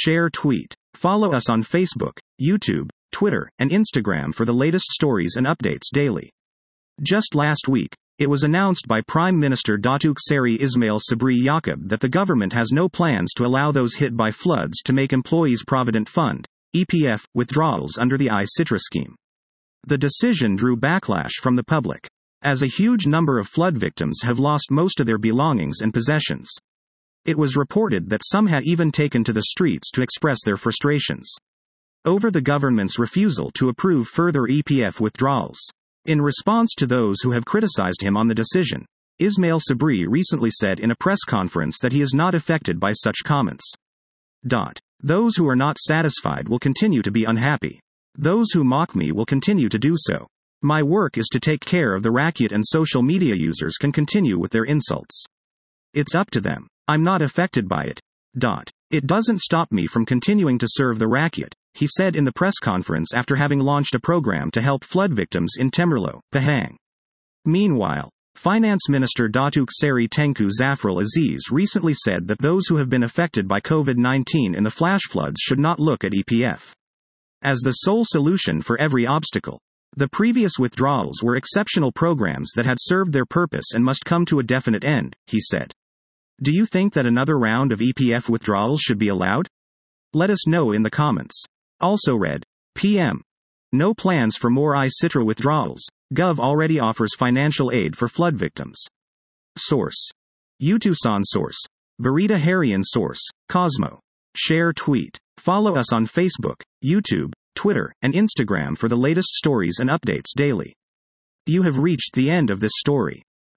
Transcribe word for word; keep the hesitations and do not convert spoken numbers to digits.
share, tweet. Follow us on Facebook, YouTube, Twitter, and Instagram for the latest stories and updates daily. Just last week, it was announced by Prime Minister Datuk Seri Ismail Sabri Yaakob that the government has no plans to allow those hit by floods to make Employees Provident Fund, E P F, withdrawals under the iCitra scheme. The decision drew backlash from the public, as a huge number of flood victims have lost most of their belongings and possessions. It was reported that some had even taken to the streets to express their frustrations over the government's refusal to approve further E P F withdrawals. In response to those who have criticized him on the decision, Ismail Sabri recently said in a press conference that he is not affected by such comments. Dot. Those who are not satisfied will continue to be unhappy. Those who mock me will continue to do so. My work is to take care of the rakyat, and social media users can continue with their insults. It's up to them. I'm not affected by it. Dot. It doesn't stop me from continuing to serve the rakyat, he said in the press conference after having launched a program to help flood victims in Temerloh, Pahang. Meanwhile, Finance Minister Datuk Seri Tengku Zafrul Aziz recently said that those who have been affected by COVID nineteen in the flash floods should not look at E P F as the sole solution for every obstacle. The previous withdrawals were exceptional programs that had served their purpose and must come to a definite end, he said. Do you think that another round of E P F withdrawals should be allowed? Let us know in the comments. Also read, P M. No plans for more iCitra withdrawals. Gov already offers financial aid for flood victims. Source. Utusan Source. Berita Harian Source. Cosmo. Share, tweet. Follow us on Facebook, YouTube, Twitter, and Instagram for the latest stories and updates daily. You have reached the end of this story.